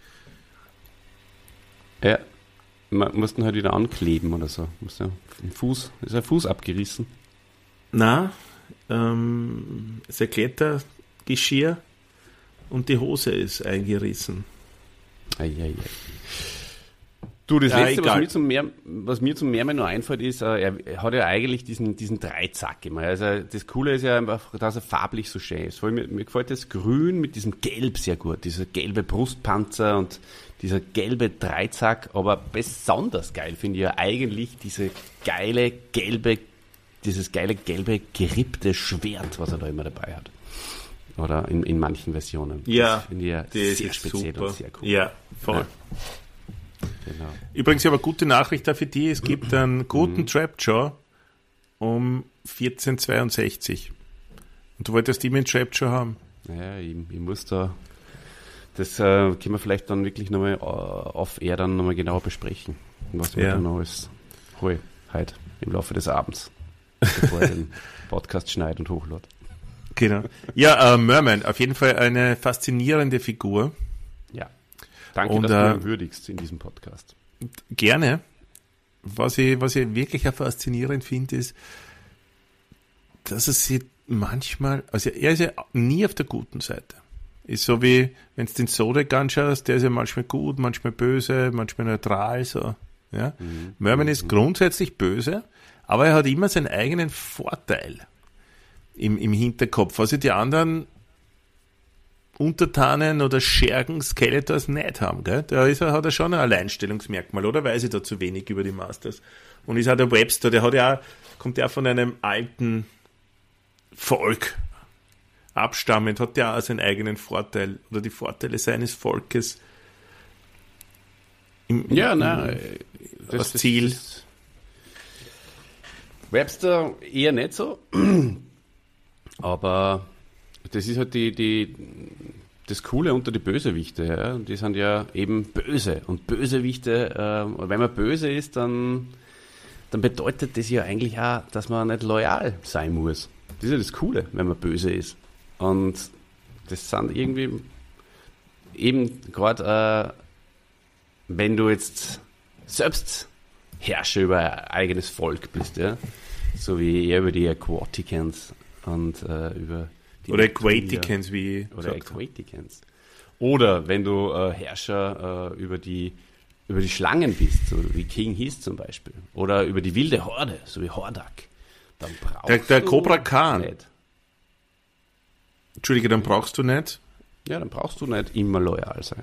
Ja, man mussten halt wieder ankleben oder so. Muss ja, ein Fuß, ist ein Fuß abgerissen. Na, ähm, ist ein Klettergeschirr und die Hose ist eingerissen. Ei, ei, ei. Du, das ja, Letzte, egal. was mir, zum mehr, was mir zum Mehrmal noch einfällt, ist, äh, er, er hat ja eigentlich diesen, diesen Dreizack immer. Also das Coole ist ja einfach, dass er farblich so schön ist. Vor allem, mir, mir gefällt das Grün mit diesem Gelb sehr gut. Dieser gelbe Brustpanzer und dieser gelbe Dreizack. Aber besonders geil finde ich ja eigentlich diese geile gelbe, dieses geile gelbe gerippte Schwert, was er da immer dabei hat. Oder in, in manchen Versionen. Ja, das finde ich ja das sehr ist speziell super. und sehr cool. Ja, voll. Ja. Genau. Übrigens aber gute Nachricht da für die, es gibt einen guten mhm. Trapjaw um vierzehn zweiundsechzig. Und du wolltest die mit Trapjaw haben? Ja, ich, ich muss da, das äh, können wir vielleicht dann wirklich nochmal uh, off-air dann nochmal genauer besprechen, was wir ja. dann noch alles hol, heute im Laufe des Abends, bevor ich den Podcast schneide und hochlade. Genau. Ja, äh, Merman, auf jeden Fall eine faszinierende Figur. Ja. Danke, und, dass du äh, ihn würdigst in diesem Podcast. Gerne. Was ich, was ich wirklich auch faszinierend finde, ist, dass er sich manchmal, also er ist ja nie auf der guten Seite. Ist so wie, wenn du den Zodiac anschaust, der ist ja manchmal gut, manchmal böse, manchmal neutral, so. Ja? Mhm. Merman ist mhm. grundsätzlich böse, aber er hat immer seinen eigenen Vorteil im, im Hinterkopf, was ja die anderen Untertanen oder Schergen Skeletors nicht haben, gell? Da ist er, hat er schon ein Alleinstellungsmerkmal, oder weiß ich da zu wenig über die Masters? Und ist auch der Webster, der hat ja auch, kommt ja auch von einem alten Volk abstammend, hat ja auch seinen eigenen Vorteil oder die Vorteile seines Volkes im, ja, im, nein, im, das Ziel. Das, Webster eher nicht so, aber das ist halt die, die, das Coole unter die Bösewichte. Ja? Die sind ja eben böse. Und Bösewichte, äh, wenn man böse ist, dann, dann bedeutet das ja eigentlich auch, dass man nicht loyal sein muss. Das ist ja das Coole, wenn man böse ist. Und das sind irgendwie eben gerade, äh, wenn du jetzt selbst Herrscher über ein eigenes Volk bist, ja? So wie er über die Aquaticans und äh, über Oder Aquaticans, wie Oder Aquaticans. Oder wenn du äh, Herrscher äh, über die über die Schlangen bist, so wie King Hiss zum Beispiel, oder über die wilde Horde, so wie Hordak, dann brauchst Der, der du Cobra Khan. nicht. Entschuldige, dann brauchst du nicht. Ja, dann brauchst du nicht immer loyal sein.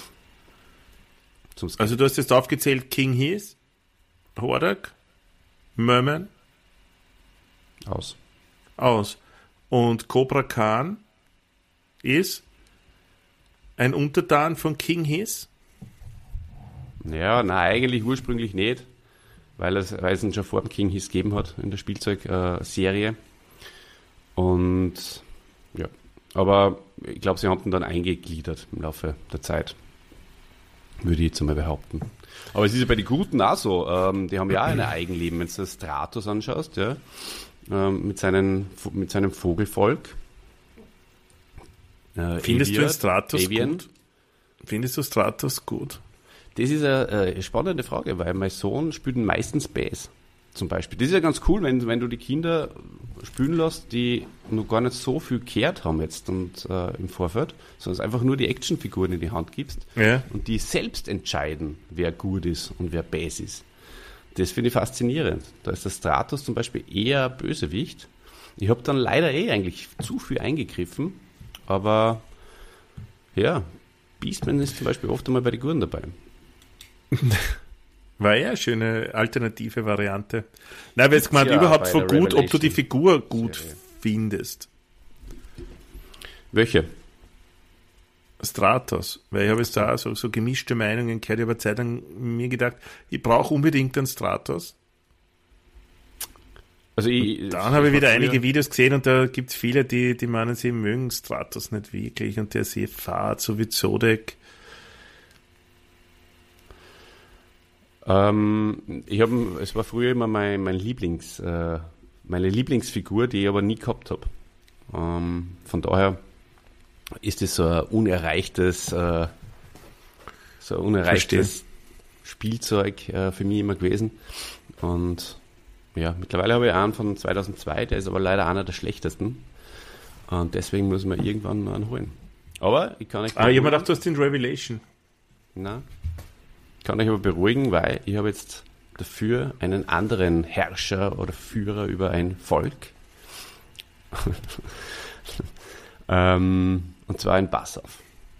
Zum Also du hast jetzt aufgezählt, King Hiss, Hordak, Merman, aus. aus. Und Cobra Khan ist ein Untertan von King Hiss. Ja, nein, eigentlich ursprünglich nicht, weil es, weil es ihn schon vor dem King Hiss gegeben hat in der Spielzeugserie. Und ja, aber ich glaube, sie haben ihn dann eingegliedert im Laufe der Zeit, würde ich jetzt einmal behaupten. Aber es ist ja bei den Guten auch so, ähm, die haben ja auch ein Eigenleben. Wenn du das Stratos anschaust, ja, ähm, mit, seinen, mit seinem Vogelvolk. Äh, Findest Avian, du Stratos Avian. gut? Findest du Stratos gut? Das ist eine, eine spannende Frage, weil mein Sohn spielt meistens Bass zum Beispiel. Das ist ja ganz cool, wenn, wenn du die Kinder spielen lässt, die noch gar nicht so viel gehört haben jetzt und äh, im Vorfeld, sondern es einfach nur die Actionfiguren in die Hand gibst Ja. und die selbst entscheiden, wer gut ist und wer Bass ist. Das finde ich faszinierend. Da ist der Stratos zum Beispiel eher Bösewicht. Ich habe dann leider eh eigentlich zu viel eingegriffen, aber ja, Beastman ist zum Beispiel oft einmal bei den Guten dabei. War ja eine schöne alternative Variante. Nein, aber jetzt gemeint Ja, überhaupt bei von der gut, ob du die Revelation Figur gut Serie. findest. Welche? Stratos. Weil ich habe jetzt da so, so gemischte Meinungen gehört. Ich habe eine Zeit lang mir gedacht, ich brauche unbedingt einen Stratos. Also ich, Dann habe ich wieder früher- einige Videos gesehen und da gibt es viele, die, die meinen, sie mögen Stratos nicht wirklich und der ist sehr fad, so wie Zodek. Ähm, ich habe, es war früher immer mein, mein Lieblings, äh, meine Lieblingsfigur, die ich aber nie gehabt habe. Ähm, von daher ist es so ein unerreichtes, äh, so ein unerreichtes Spielzeug äh, für mich immer gewesen. Und ja, mittlerweile habe ich einen von zweitausendzwei, der ist aber leider einer der schlechtesten. Und deswegen muss man irgendwann einen holen. Aber ich kann euch Ah, ich habe mir gedacht, du hast den Revelation. Na, kann euch aber beruhigen, weil ich habe jetzt dafür einen anderen Herrscher oder Führer über ein Volk. ähm, und zwar ein Bassav.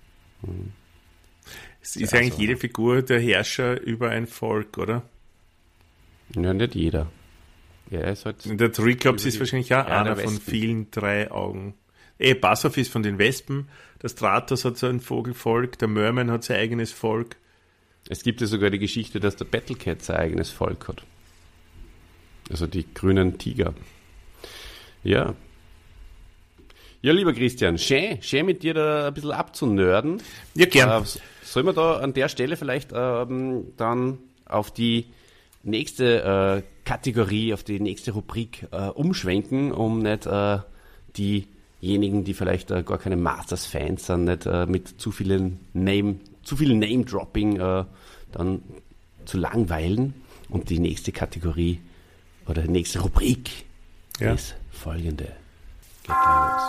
Es ist Ja, eigentlich so. jede Figur der Herrscher über ein Volk, oder? Ja, nicht jeder. Ja, er ist halt. Der Triceps Über ist die- wahrscheinlich auch Ja, einer der von Wespen. vielen drei Augen. Eh, Bassav ist von den Wespen, der Stratos hat so ein Vogelvolk, der Merman hat sein eigenes Volk. Es gibt ja sogar die Geschichte, dass der Battlecat sein eigenes Volk hat. Also die grünen Tiger. Ja. Ja, lieber Christian, schön, schön mit dir da ein bisschen abzunörden. Ja, gern. Äh, sollen wir da an der Stelle vielleicht ähm, dann auf die nächste äh, Kategorie, auf die nächste Rubrik äh, umschwenken, um nicht äh, diejenigen, die vielleicht äh, gar keine Masters-Fans sind, nicht äh, mit zu vielen Name, zu viel Name-Dropping äh, dann zu langweilen. Und die nächste Kategorie oder die nächste Rubrik Ja. ist folgende. Geht gleich los.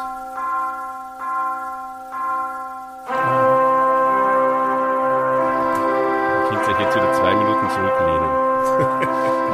Ihr könnt euch jetzt wieder zwei Minuten zurücklehnen.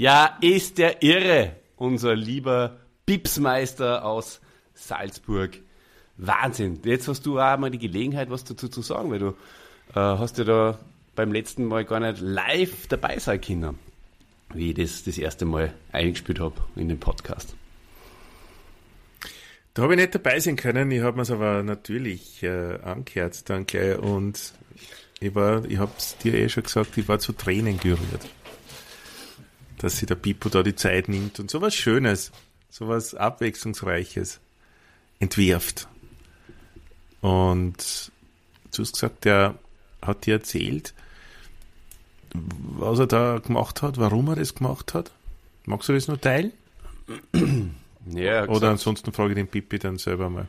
Ja, ist der irre, unser lieber Pipsmeister aus Salzburg. Wahnsinn. Jetzt hast du auch mal die Gelegenheit, was dazu zu sagen, weil du äh, hast ja da beim letzten Mal gar nicht live dabei sein können, wie ich das das erste Mal eingespielt habe in den Podcast. Da habe ich nicht dabei sein können, ich habe mir es aber natürlich äh, angehört dann gleich und ich war, ich habe es dir eh schon gesagt, ich war zu Tränen gerührt, dass sich der Pippo da die Zeit nimmt und sowas Schönes, sowas Abwechslungsreiches entwirft. Und du hast gesagt, der hat dir erzählt, was er da gemacht hat, warum er das gemacht hat. Magst du das noch teilen? Ja, oder ansonsten frage ich den Pippi dann selber mal.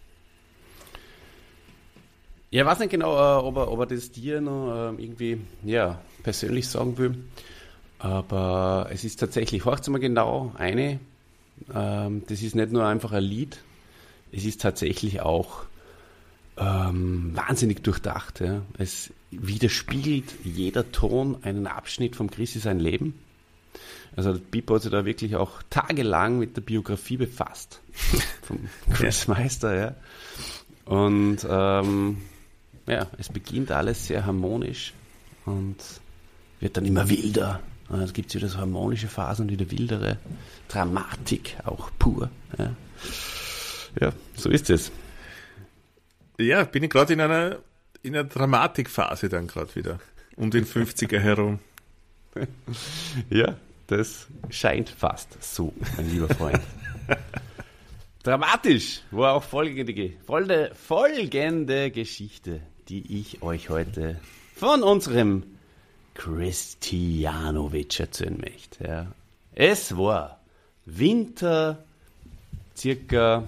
Ja, ich weiß nicht genau, äh, ob, er, ob er das dir noch äh, irgendwie ja, persönlich sagen will. Aber es ist tatsächlich, horcht mal genau eine, ähm, das ist nicht nur einfach ein Lied, es ist tatsächlich auch ähm, wahnsinnig durchdacht. Ja. Es widerspiegelt jeder Ton einen Abschnitt vom Chrissy sein Leben. Also Pippo hat sich da wirklich auch tagelang mit der Biografie befasst vom Chris Meister. Ja. Und ähm, ja, es beginnt alles sehr harmonisch und wird dann immer wilder. Es gibt wieder so harmonische Phasen und wieder wildere Dramatik, auch pur. Ja, ja, so ist es. Ja, bin ich gerade in einer, in einer Dramatikphase dann gerade wieder. Um den fünfziger herum. Ja, das scheint fast so, mein lieber Freund. Dramatisch war auch folgende, folgende, folgende Geschichte, die ich euch heute von unserem Christianovic erzählen möchte. Ja. Es war Winter circa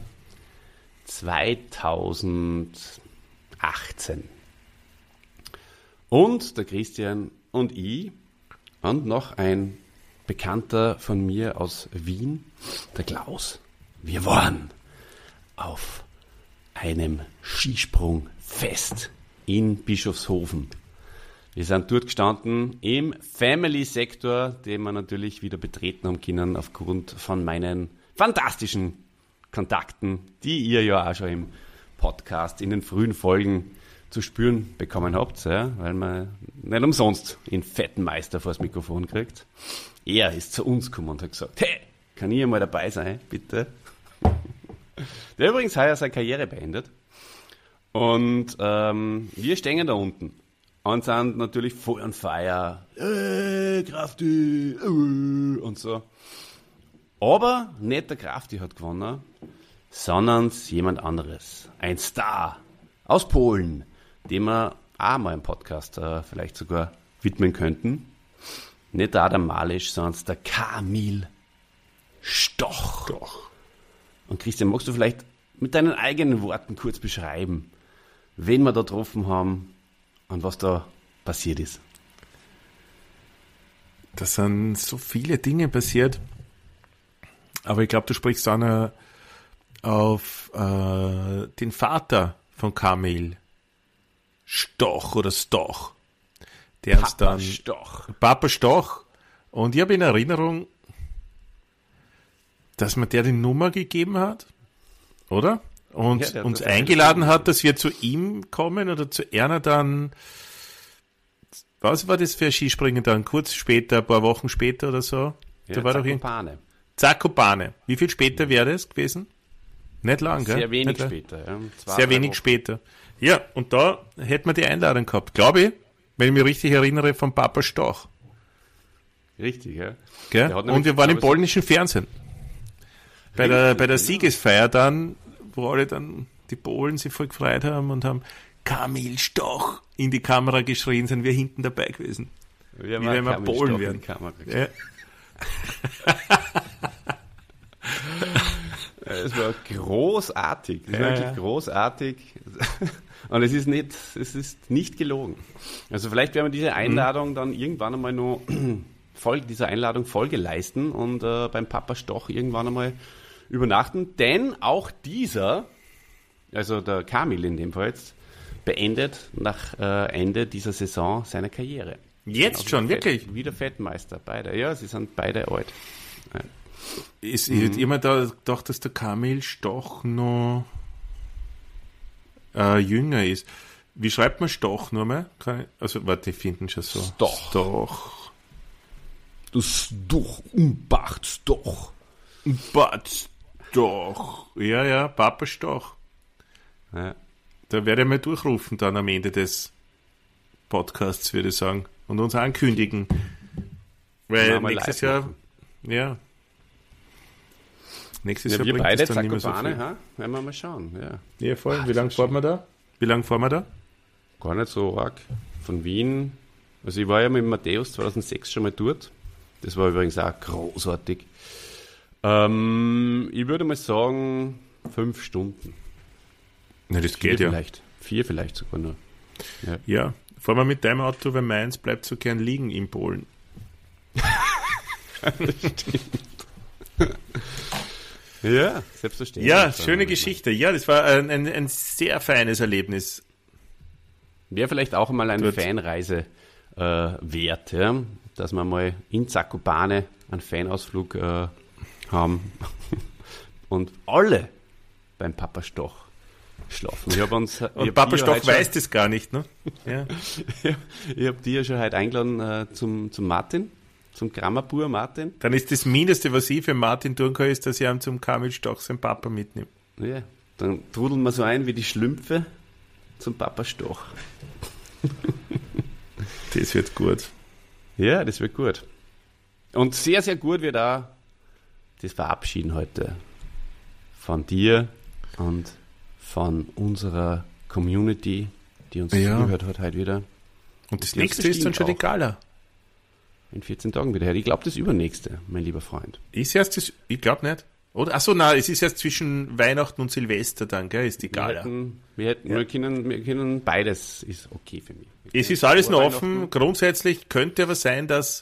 zweitausendachtzehn. Und der Christian und ich und noch ein Bekannter von mir aus Wien, der Klaus, wir waren auf einem Skisprungfest in Bischofshofen. Wir sind dort gestanden im Family-Sektor, den wir natürlich wieder betreten haben können aufgrund von meinen fantastischen Kontakten, die ihr ja auch schon im Podcast in den frühen Folgen zu spüren bekommen habt, ja, weil man nicht umsonst einen fetten Meister vor das Mikrofon kriegt. Er ist zu uns gekommen und hat gesagt, hey, kann ich mal dabei sein, bitte? Der übrigens heuer seine Karriere beendet. Und ähm, wir stehen da unten und sind natürlich voll on fire. Äh, Krafti, äh, und so. Aber nicht der Krafti hat gewonnen, sondern jemand anderes. Ein Star aus Polen, dem wir auch mal im Podcast äh, vielleicht sogar widmen könnten. Nicht der Adam Malisch, sondern der Kamil Stoch. Doch. Und Christian, magst du vielleicht mit deinen eigenen Worten kurz beschreiben, wen wir da getroffen haben und was da passiert ist? Da sind so viele Dinge passiert. Aber ich glaube, du sprichst dann äh, auf äh, den Vater von Kamil Stoch oder Stoch. Der Papa uns dann, Stoch. Papa Stoch. Und ich habe in Erinnerung, dass man der die Nummer gegeben hat, oder? Und Ja, der hat uns das eingeladen alles hat, dass wir zu ihm kommen oder zu Erna dann. Was war das für ein Skispringen dann? Kurz später, ein paar Wochen später oder so? Ja, da war doch hin. Zakopane. Zakopane. Wie viel später wäre das gewesen? Nicht lang, gell? Sehr wenig Nicht lang. später. Ja. Zwei, Sehr drei wenig Wochen. später. Ja, und da hätten wir die Einladung gehabt, glaube ich, wenn ich mich richtig erinnere, von Papa Stoch. Richtig, ja. Gell? Der hat nämlich, Und wir waren im glaub ich, polnischen Fernsehen. Bei der, bei der Siegesfeier dann, wo alle dann, die Polen sich voll gefreut haben und haben Kamil Stoch in die Kamera geschrien, sind wir hinten dabei gewesen. Wir Wie waren wenn wir Kamil Polen Stoch in wären. die Kamera. Ja. Es war großartig. Es war Ja, wirklich ja. großartig. Und es ist nicht, es ist nicht gelogen. Also vielleicht werden wir diese Einladung dann irgendwann einmal noch Folge, dieser Einladung Folge leisten und äh, beim Papa Stoch irgendwann einmal übernachten. Denn auch dieser, also der Kamil in dem Fall jetzt, beendet nach äh, Ende dieser Saison seine Karriere. Jetzt Also schon, Fett, wirklich? Wie der Fettmeister, beide. Ja, sie sind beide alt. Ja. Ist, Mhm. Ich hätte immer da gedacht, dass der Kamil Stoch noch äh, jünger ist. Wie schreibt man Stoch nochmal? Kann ich- Also, warte, ich finde ihn schon so. Stoch. Stoch. Das doch, umbacht's doch. Bad Stoch. Ja, ja, Papa Stoch. Ja. Da werde ich mal durchrufen dann am Ende des Podcasts, würde ich sagen. Und uns ankündigen. Weil Machen wir nächstes live Jahr, machen. ja. Nächstes Ja, Jahr wir bringt beide es dann nicht mehr so Zakopane, viel. ha? Werden wir mal schauen. Ja. Ja, voll. Ah, Wie lange so fahren wir da? Wie lange fahren wir da? Gar nicht so arg. Von Wien. Also ich war ja mit Matthäus zweitausendsechs schon mal dort. Das war übrigens auch großartig. Ähm, ich würde mal sagen, fünf Stunden. Na, das Vier geht ja. vielleicht. Vier vielleicht sogar nur. Ja, fahren wir mit deinem Auto, weil meins bleibt so gern liegen in Polen. Ja, selbstverständlich. Ja, schöne Geschichte. Ja, das war ein, ein, ein sehr feines Erlebnis. Wäre vielleicht auch mal eine Gut. Fanreise äh, wert, ja? Dass wir mal in Zakopane einen Fanausflug äh, haben und alle beim Papa Stoch schlafen. Ich hab uns, ich Und hab Papa die ja Stoch heute schon- weiß das gar nicht, ne? Ja. Ich habe die ja schon heute eingeladen äh, zum, zum Martin, zum Grammatur Martin. Dann ist das Mindeste, was ich für Martin tun kann, ist, dass ich ihn zum Kamil Stoch seinen Papa mitnehme. Ja, dann trudeln wir so ein wie die Schlümpfe zum Papa Stoch. Das wird gut. Ja, das wird gut. Und sehr, sehr gut wird auch das Verabschieden heute von dir und von unserer Community, die uns Ja. zugehört hat heute wieder. Und das Die uns nächste ist dann bestimmt schon die auch. Gala. In vierzehn Tagen wieder her. Ich glaube, das übernächste, mein lieber Freund. Ist erst das, ich glaube nicht. Oder? Achso, nein, es ist erst zwischen Weihnachten und Silvester dann, gell, ist die Wir Gala. hätten, wir, hätten, wir, können, wir können beides, ist okay für mich. Wir Es können ist alles vor noch Weihnachten- offen. Grundsätzlich könnte aber sein, dass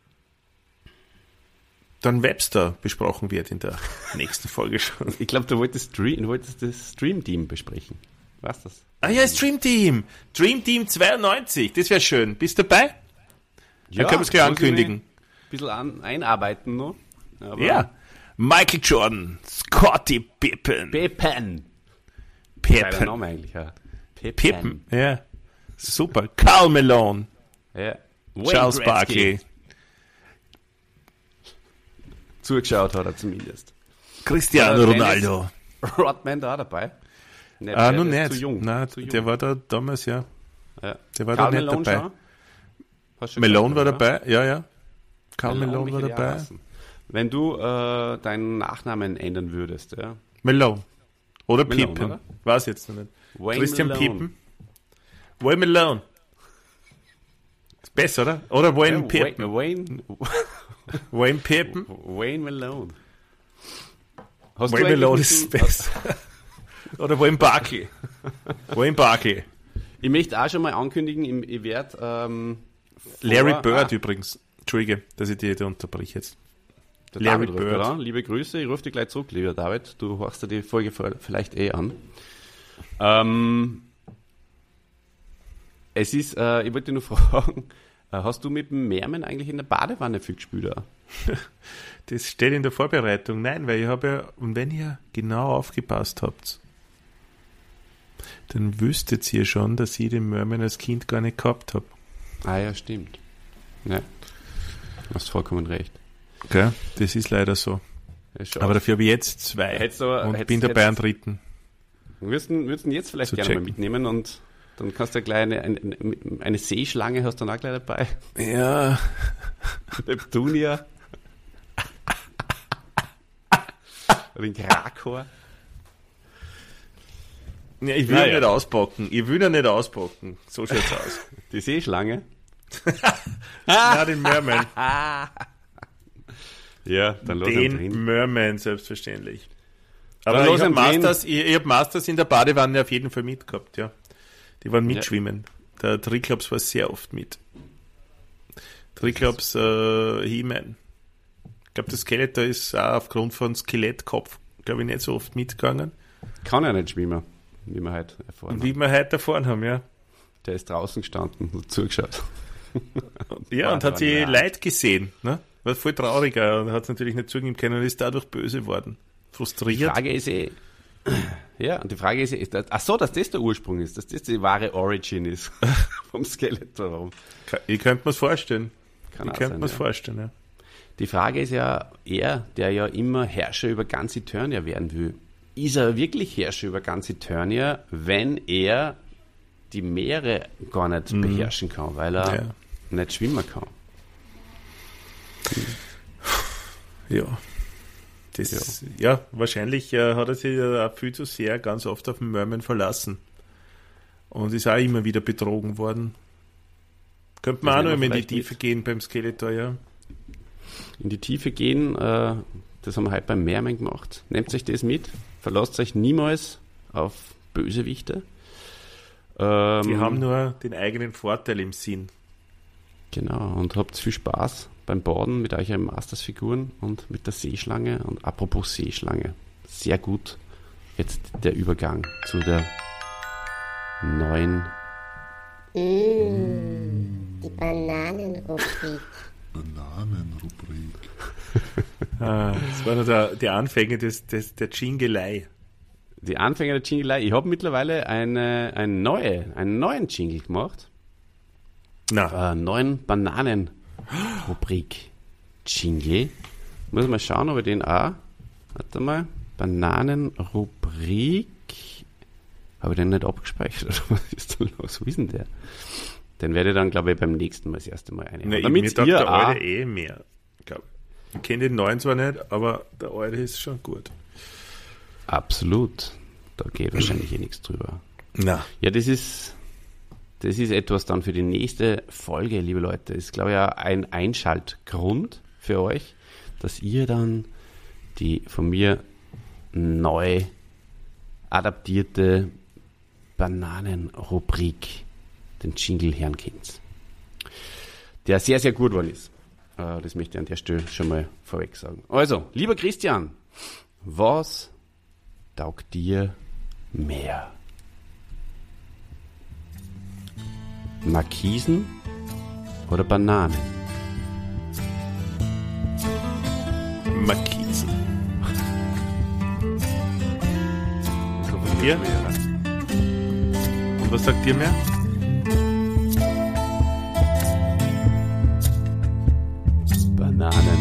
dann Webster besprochen wird in der nächsten Folge schon. Ich glaube, du wolltest, Stream, du wolltest das Stream-Team besprechen. Was das? Ah ja, Stream Team. Dream Team zweiundneunzig, das wäre schön. Bist du dabei? Dann können wir es gleich muss ich ankündigen. mich Ein bisschen an, einarbeiten noch. Aber Ja. Michael Jordan, Scottie Pippen. Pippen. Geiler Pippen. Name eigentlich, ja. Pippen, ja. Super. Karl Malone, Ja. Wayne Charles Gretzky. Barkley, Zugeschaut hat er zumindest. Cristiano Oder Ronaldo. Rodman da dabei. Nicht, Ah, der noch ist nicht. Zu jung. Nein, zu jung. der war da damals, ja. ja. Der war Karl da nicht Malone dabei. schon? Hast du schon Malone war gesagt, oder? dabei, ja, ja. Karl Malone mich war hätte ich auch dabei. lassen. Wenn du äh, deinen Nachnamen ändern würdest, ja. Malone. Oder Malone, Pippen. oder? Weiß jetzt noch nicht. Wayne Christian Malone. Pippen. Wayne Malone. Ist besser, oder? Oder Wayne Ja, Pippen. Wayne, Wayne Pippen. Wayne Malone. Hast Wayne eigentlich Malone mit ist dem- besser. Oder Wayne Barkley. Wayne Barkley. Ich möchte auch schon mal ankündigen, ich, ich werde ähm, Larry vor- Bird ah, übrigens. Entschuldige, dass ich dir da unterbreche jetzt. der Larry David ruft Bird. gerade an. Liebe Grüße, ich rufe dich gleich zurück, lieber David. Du hörst dir die Folge vielleicht eh an. Ähm, es ist, äh, ich wollte dich nur fragen, äh, hast du mit dem Mermen eigentlich in der Badewanne viel gespielt? auch? Das steht in der Vorbereitung. Nein, weil ich habe ja, und wenn ihr genau aufgepasst habt, dann wüsstet ihr schon, dass ich den Merman als Kind gar nicht gehabt habe. Ah ja, stimmt. Ja, du hast vollkommen recht. Okay? Das ist leider so. Ja, schau. Aber dafür habe ich jetzt zwei Hättest du aber- und hättest- bin dabei am hättest- dritten. Würdest du würdest du ihn jetzt vielleicht Zu gerne mal checken. mitnehmen und dann kannst du ja gleich eine, eine, eine Seeschlange hast du dann auch gleich dabei. Ja, Neptunia. Den Krakor. ja ich will Naja. ihn nicht auspacken. Ich will ihn nicht auspacken. So schaut's aus. Die Seeschlange. Ja, den Merman. Ja, dann los am Den drin. Merman, selbstverständlich. Dann Aber los ich habe am Drehen. Masters, ich, ich hab Masters in der Badewanne auf jeden Fall mitgehabt, ja. Die waren mitschwimmen. Der Triklops war sehr oft mit. Triklops äh, He-Man. Ich glaube, das Skeletor ist auch aufgrund von Skelettkopf, glaube ich, nicht so oft mitgegangen. Kann ja nicht schwimmen, wie wir heute erfahren Und haben. wie wir heute erfahren haben, ja. Der ist draußen gestanden und zugeschaut. Ja, und hat sie Leid gesehen, ne? War voll trauriger und hat es natürlich nicht zugeben können und ist dadurch böse geworden. Frustriert. Die Frage ist eh, ja, und die Frage ist eh, ist das, ach so, dass das der Ursprung ist, dass das die wahre Origin ist vom Skeletor. Ich könnte mir es vorstellen. Kann ich auch könnte sein, mir es ja. vorstellen, ja. Die Frage ist ja, er, der ja immer Herrscher über ganz Eternia werden will, ist er wirklich Herrscher über ganz Eternia, wenn er die Meere gar nicht mhm. beherrschen kann, weil er ja. nicht schwimmen kann? Ja. Das, ja. ja, wahrscheinlich äh, hat er sich ja auch viel zu sehr ganz oft auf den Merman verlassen. Und ist auch immer wieder betrogen worden. Könnte man das auch noch in die Tiefe mit. gehen beim Skeletor, ja. In die Tiefe gehen, äh, das haben wir heute beim Merman gemacht. Nehmt euch das mit, verlasst euch niemals auf Bösewichte. Ähm, Die haben nur den eigenen Vorteil im Sinn. Genau, und habt viel Spaß beim Baden mit euren Masters-Figuren und mit der Seeschlange. Und apropos Seeschlange, sehr gut jetzt der Übergang zu der neuen mmh, die Bananenrubrik. Bananenrubrik. ah, das war noch der, der Anfänge des, des, der Jingelei. Die Anfänge der Jingelei. Ich habe mittlerweile eine, eine neue, einen neuen Jingle gemacht. Na. Äh, neuen Bananen-Rubrik Jingle. Muss mal schauen, ob ich den auch. Warte mal. Bananen-Rubrik. Habe ich den nicht abgespeichert? Was ist da los? Wie ist denn der? Den werde ich dann, glaube ich, beim nächsten Mal das erste Mal einnehmen. Na, Damit mir taugt ihr der auch, alte eh mehr. Glaub. Ich kenne den neuen zwar nicht, aber der alte ist schon gut. Absolut. Da geht wahrscheinlich eh nichts drüber. Na. Ja, das ist, das ist etwas dann für die nächste Folge, liebe Leute. Das ist, glaube ich, auch ein Einschaltgrund für euch, dass ihr dann die von mir neu adaptierte Bananenrubrik, den Jingle hören könnt. Der sehr, sehr gut geworden ist. Das möchte ich an der Stelle schon mal vorweg sagen. Also, lieber Christian, was taugt dir mehr? Markisen oder Bananen? Markisen. Und dir? Und was sagt dir mehr? Bananen.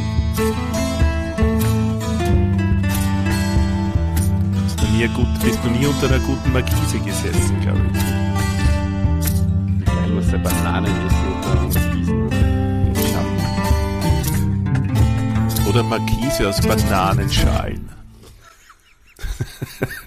Bist du nie, gut, bist du nie unter einer guten Markise gesessen, glaube ich. Geil, was der Bananen ist unter Markisen. Im Schatten. Oder Markise aus Bananenschalen.